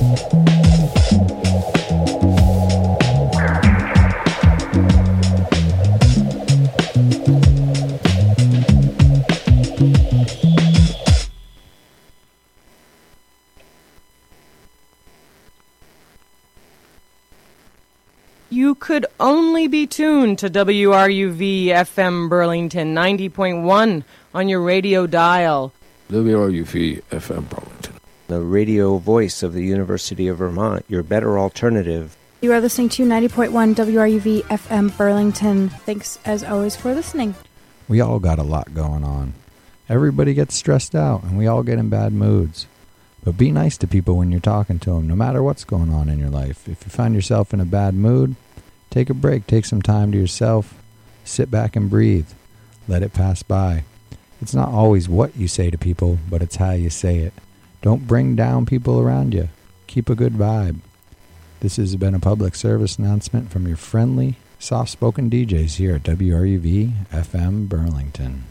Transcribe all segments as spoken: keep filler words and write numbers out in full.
You could only be tuned to W R U V F M Burlington ninety point one on your radio dial. W R U V F M Burlington, the radio voice of the University of Vermont, your better alternative. You are listening to ninety point one W R U V F M Burlington. Thanks, as always, for listening. We all got a lot going on. Everybody gets stressed out, and we all get in bad moods. But be nice to people when you're talking to them, no matter what's going on in your life. If you find yourself in a bad mood, take a break, take some time to yourself, sit back and breathe, let it pass by. It's not always what you say to people, but it's how you say it. Don't bring down people around you. Keep a good vibe. This has been a public service announcement from your friendly, soft-spoken D Js here at W R U V F M Burlington.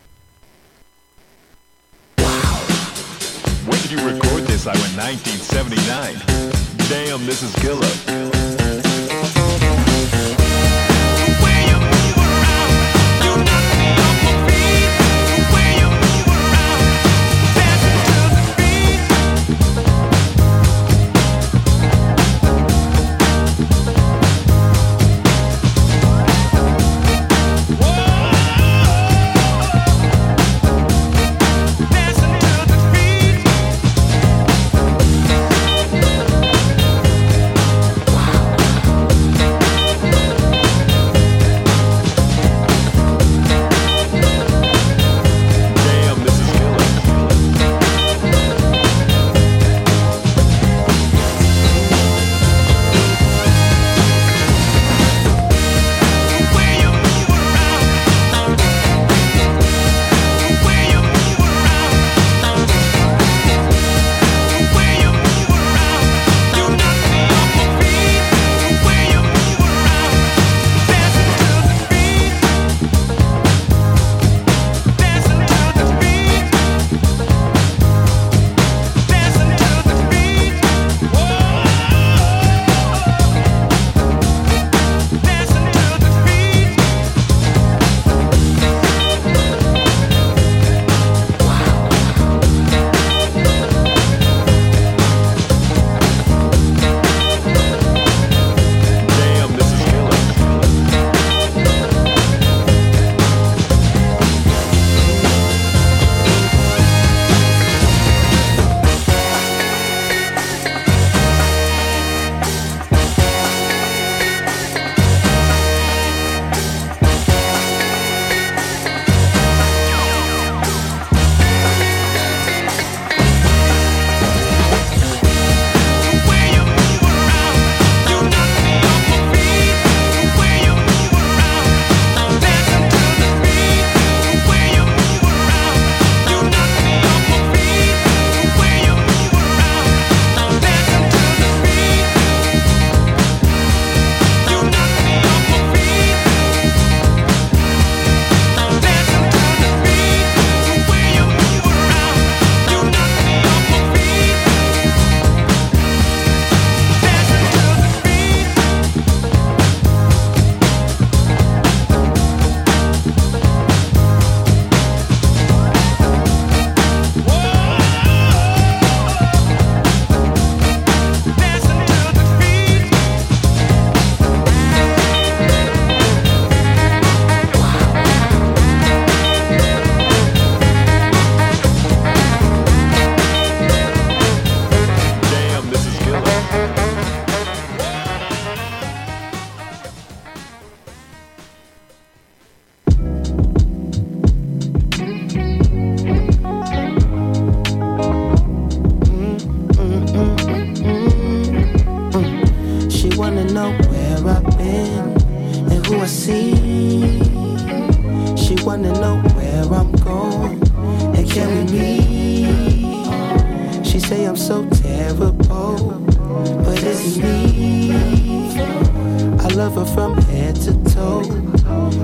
When did you record this? I went nineteen seventy-nine. Damn, this is killer.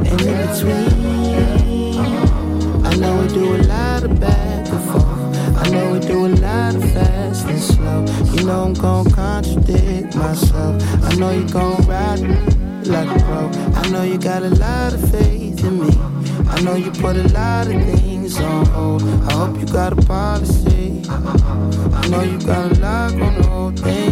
I know we do a lot of back and forth. I know we do a lot of fast and slow. You know I'm gon' contradict myself. I know you gon' ride like a pro. I know you got a lot of faith in me. I know you put a lot of things on hold. I hope you got a policy. I know you got a lock on the whole thing.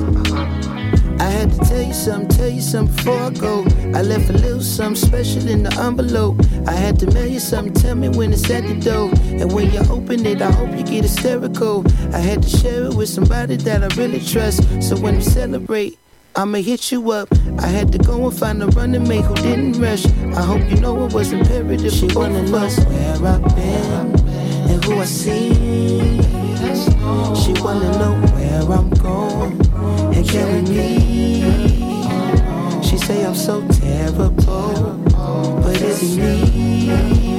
I had to tell you something, tell you something before I go. I left a little something special in the envelope. I had to mail you something, tell me when it's at the door. And when you open it, I hope you get hysterical. I had to share it with somebody that I really trust. So when we celebrate, I'ma hit you up. I had to go and find a running mate who didn't rush. I hope you know it was imperative. She wanna know where I've been and who I see. She wanna know where I'm going and carry me. She say I'm so terrible, but is it me?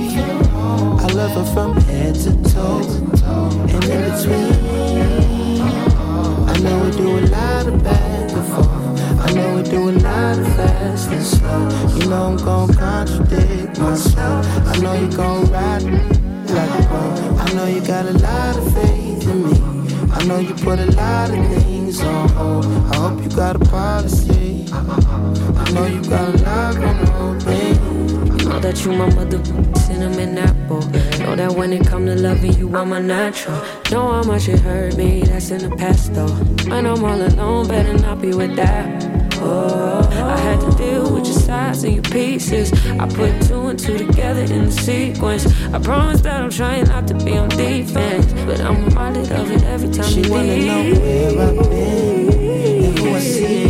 I love her from head to toe and in between. I know we do a lot of back and forth. I know we do a lot of fast and slow. You know I'm gon' contradict myself. I know you gon' ride like a pro. I know you got a lot of faith in me. I know you put a lot of things on hold. I hope you got a policy. I know you got a lot on the whole thing. Know that you my mother, cinnamon apple. Know that when it come to loving you, I'm a natural. Know how much it hurt me, that's in the past though. When I'm all alone, better not be with that. Oh, I had to deal with your sides and your pieces. I put two and two together in the sequence. I promise that I'm trying not to be on defense, but I'm reminded of it every time she you wanna leave. know where I've been and who I see.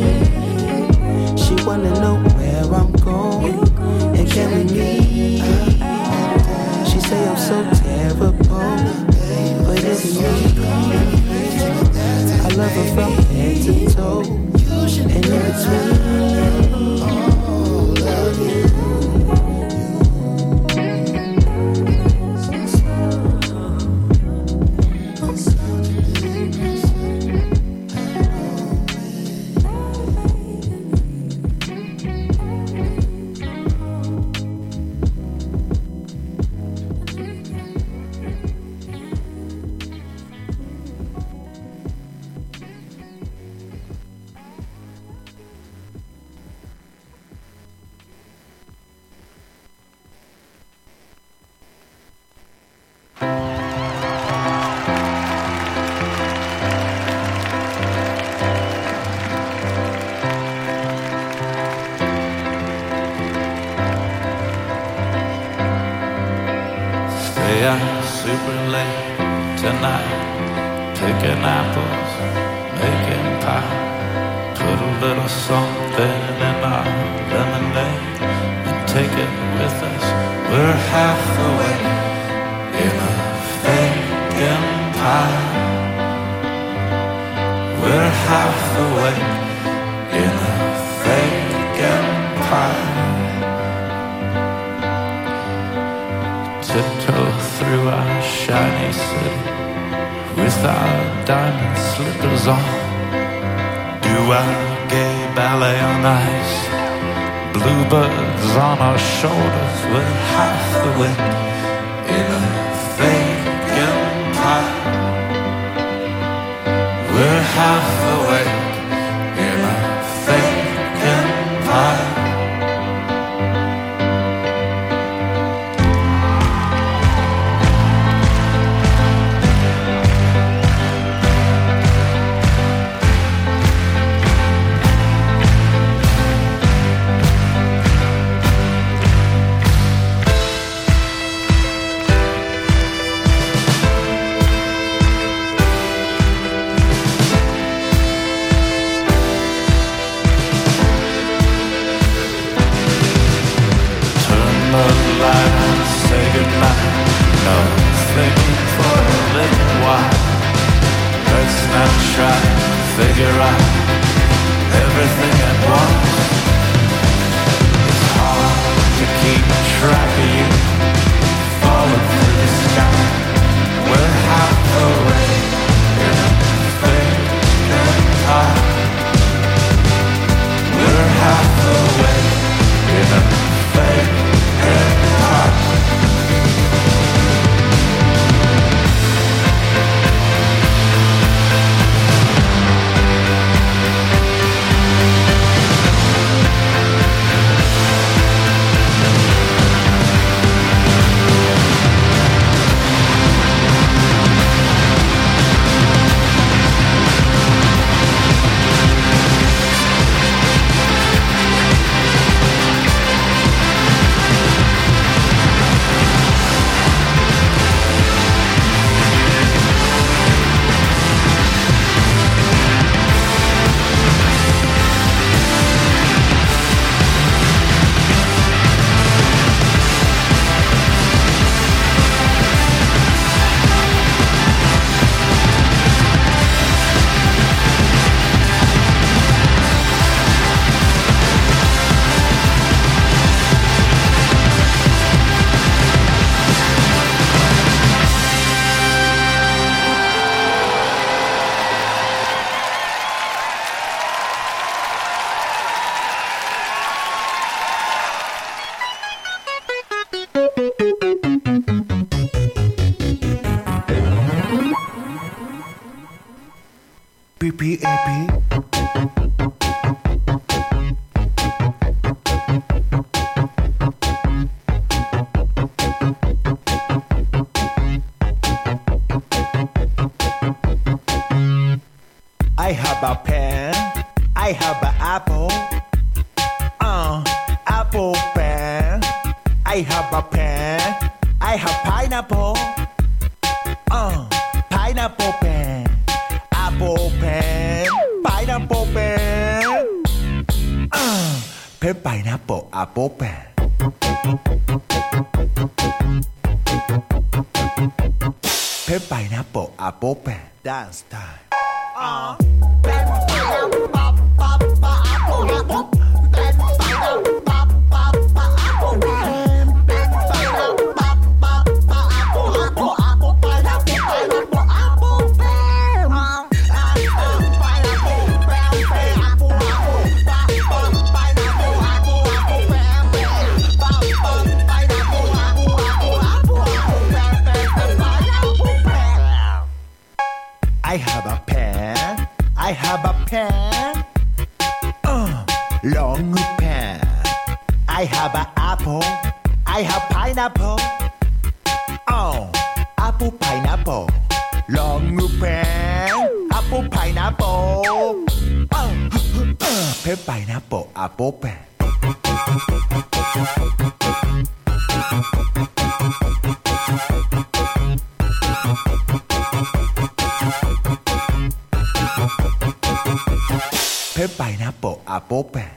She wanna know where I'm going and carry me. She say I'm so terrible, but it's me. I love her from head to toe and in between. Love you. Super late tonight, picking apples, making pie. Put a little something in our lemonade and take it with us. We're half awake in a fake empire. We're half awake in a fake empire. Tiptoe through our shiny city with our diamond slippers on. Do our gay ballet on ice. Bluebirds on our shoulders. We're half awake in a fake empire. We're half awake in a fake empire. P A P. I have a pen. I have an apple. Uh, apple pen. I have a pen. I have pineapple. Uh, pineapple pen. Apple pen. Pineapple pen. Uh, pen pineapple apple pen. Pen pineapple apple pen. Dance time. Uh, pen pineapple apple apple. Pen pineapple apple apple pen. Pen pineapple apple apple apple pineapple pineapple apple pen. Apple pineapple pen pen apple apple apple pineapple apple apple pen pen. Apple pineapple apple apple apple apple pen pen pen pineapple pen. I have a pen. I have a pen. Uh, long pen. I have an apple. I have pineapple. Oh, apple pineapple. Long pen. Apple pineapple. Oh, uh, pen pineapple apple pen. Pen pineapple apple pen.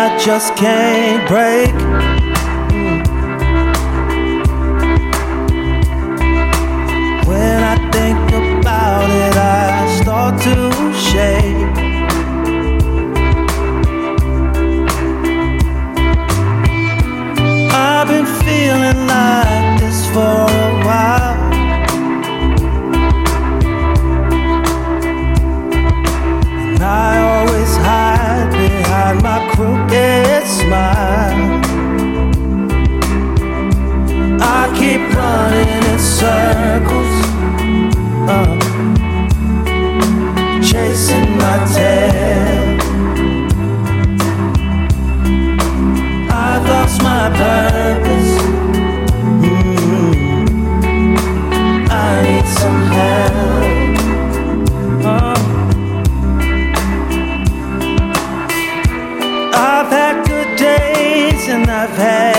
I just can't break. When I think about it, I start to shake. I've been feeling like this for a while. And I always hide behind my crooked smile. I keep running in circles, uh, chasing my tail. I've lost my purpose. Mm-hmm. I need some help. Oh. I've had good days and I've had